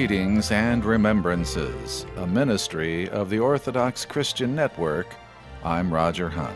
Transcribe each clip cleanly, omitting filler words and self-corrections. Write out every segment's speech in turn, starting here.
Readings and Remembrances, a ministry of the Orthodox Christian Network. I'm Roger Hunt.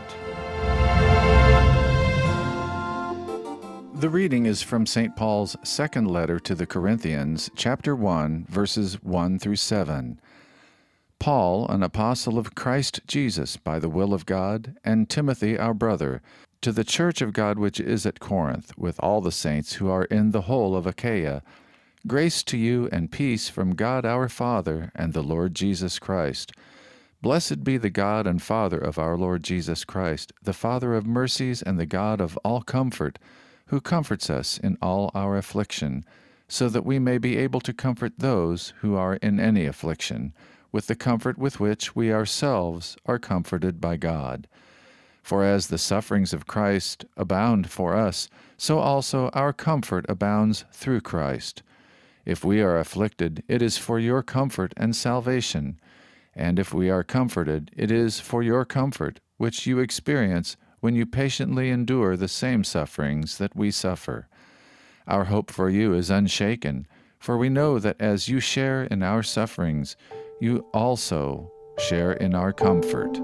The reading is from St. Paul's second letter to the Corinthians, chapter 1, verses 1 through 7. Paul, an apostle of Christ Jesus by the will of God, and Timothy our brother, to the church of God which is at Corinth, with all the saints who are in the whole of Achaia, grace to you and peace from God our Father and the Lord Jesus Christ. Blessed be the God and Father of our Lord Jesus Christ, the Father of mercies and the God of all comfort, who comforts us in all our affliction, so that we may be able to comfort those who are in any affliction, with the comfort with which we ourselves are comforted by God. For as the sufferings of Christ abound for us, so also our comfort abounds through Christ. If we are afflicted, it is for your comfort and salvation, and if we are comforted, it is for your comfort, which you experience when you patiently endure the same sufferings that we suffer. Our hope for you is unshaken, for we know that as you share in our sufferings, you also share in our comfort.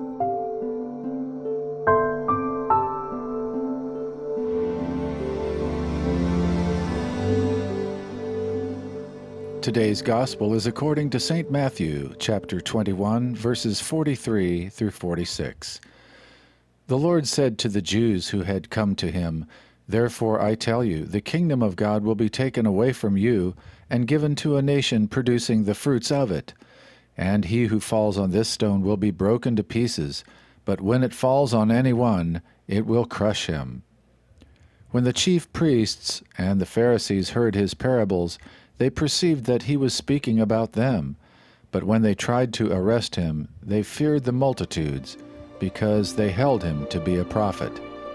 Today's Gospel is according to St. Matthew, chapter 21, verses 43 through 46. The Lord said to the Jews who had come to him, "Therefore I tell you, the kingdom of God will be taken away from you and given to a nation producing the fruits of it. And he who falls on this stone will be broken to pieces, but when it falls on any one, it will crush him." When the chief priests and the Pharisees heard his parables, they perceived that he was speaking about them. But when they tried to arrest him, they feared the multitudes, because they held him to be a prophet.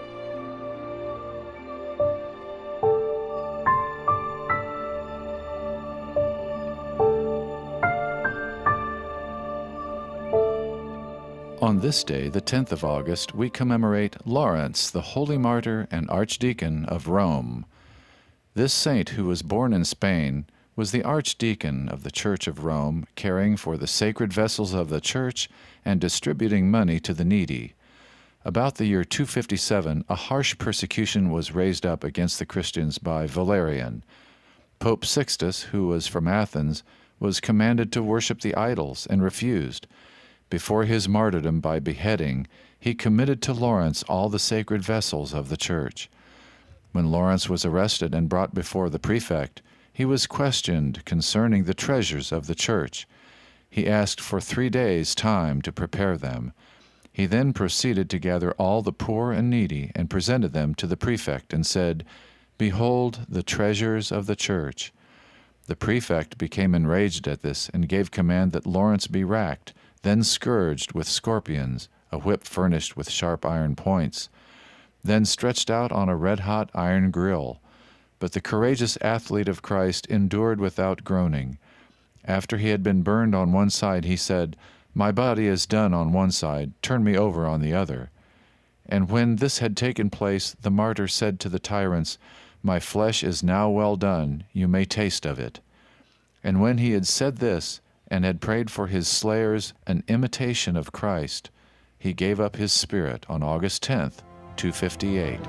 On this day, the 10th of August, we commemorate Lawrence, the holy martyr and archdeacon of Rome. This saint, who was born in Spain, was the archdeacon of the Church of Rome, caring for the sacred vessels of the Church and distributing money to the needy. About the year 257, a harsh persecution was raised up against the Christians by Valerian. Pope Sixtus, who was from Athens, was commanded to worship the idols and refused. Before his martyrdom by beheading, he committed to Lawrence all the sacred vessels of the Church. When Lawrence was arrested and brought before the prefect, he was questioned concerning the treasures of the Church. He asked for 3 days' time to prepare them. He then proceeded to gather all the poor and needy and presented them to the prefect and said, "Behold the treasures of the Church." The prefect became enraged at this and gave command that Lawrence be racked, then scourged with scorpions, a whip furnished with sharp iron points, then stretched out on a red-hot iron grill. But the courageous athlete of Christ endured without groaning. After he had been burned on one side, he said, "My body is done on one side, turn me over on the other." And when this had taken place, the martyr said to the tyrants, "My flesh is now well done, you may taste of it." And when he had said this, and had prayed for his slayers an imitation of Christ, he gave up his spirit on August 10th, 258.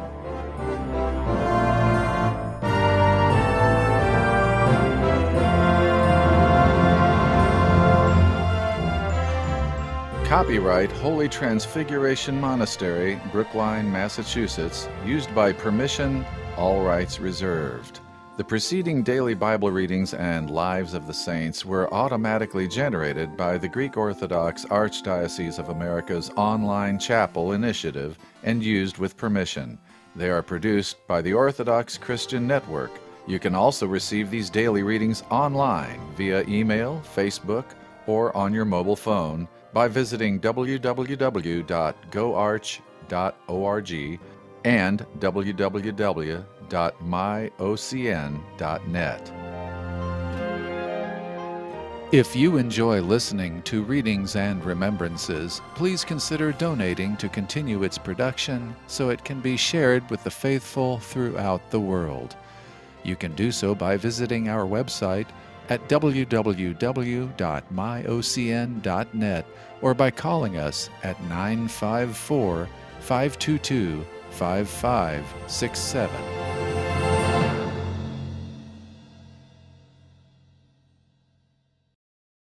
Copyright Holy Transfiguration Monastery, Brookline, Massachusetts, used by permission, all rights reserved. The preceding daily Bible readings and Lives of the Saints were automatically generated by the Greek Orthodox Archdiocese of America's online chapel initiative and used with permission. They are produced by the Orthodox Christian Network. You can also receive these daily readings online via email, Facebook, or on your mobile phone by visiting www.goarch.org and www.myocn.net. If you enjoy listening to Readings and Remembrances, please consider donating to continue its production so it can be shared with the faithful throughout the world. You can do so by visiting our website at www.myocn.net or by calling us at 954 522 5567.